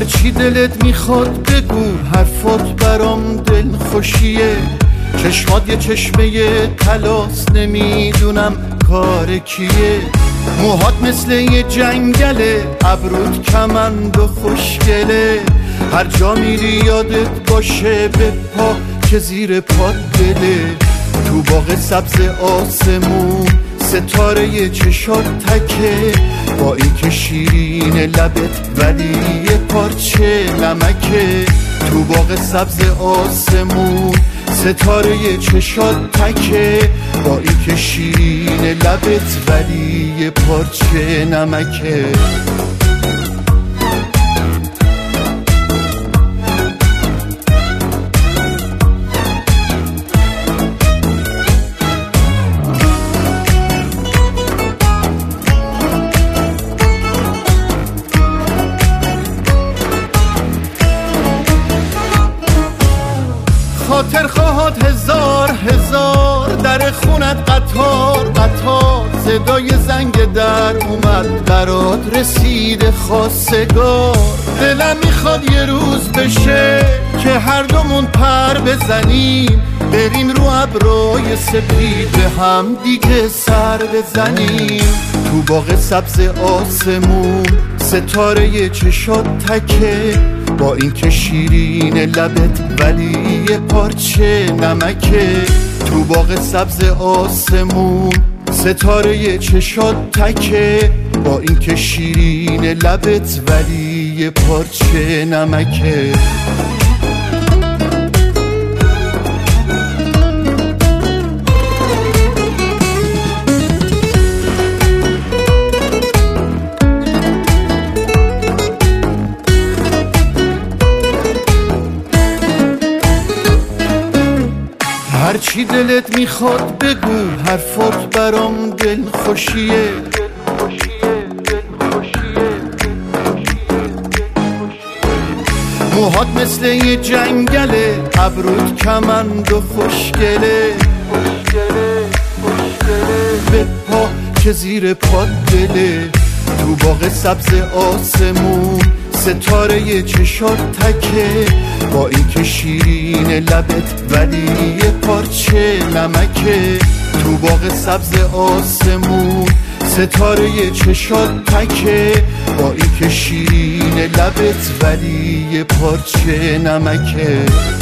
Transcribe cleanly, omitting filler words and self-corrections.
هرچی دلت میخواد بگو، حرفات برام دل خوشیه. چشمات یه چشمه طلاست، نمیدونم کار کیه. موهات مثل یه جنگله، ابرود کمند و خوشگله. هر جا میری یادت باشه به پا که زیر پات دله. تو باغ سبز آسمون ستاره چشات تکه، با این که شیرین لبت ولی یه پارچه نمکه. تو باغ سبز آسمون ستاره چشات تکه، با این که شیرین لبت ولی یه پارچه نمکه. خاطر خواهد هزار هزار، در خونت قطار قطار. صدای زنگ در اومد، برات رسید خواستگار. دلم میخواد یه روز بشه که هر دومون پر بزنیم، بریم رو ابرای سپید به هم دیگه سر بزنیم. تو باغ سبز آسمون ستاره چشات تکه، با این که شیرین لبت ولی یه پارچه نمکه. تو باغ سبز آسمون ستاره چشات تکه، با این که شیرین لبت ولی یه پارچه نمکه. هرچی دلت میخواد بگو، حرفات برام دل خوشیه. موهات مثل یه جنگله، ابرود کمند و خوشگله. به پا که زیر پات دله. تو باغ سبز آسمون ستاره چشات تکه، با این که شیرین لبت ولی یه پارچه نمکه. تو باغ سبز آسمون ستاره چشات تکه، با این که شیرین لبت ولی یه پارچه نمکه.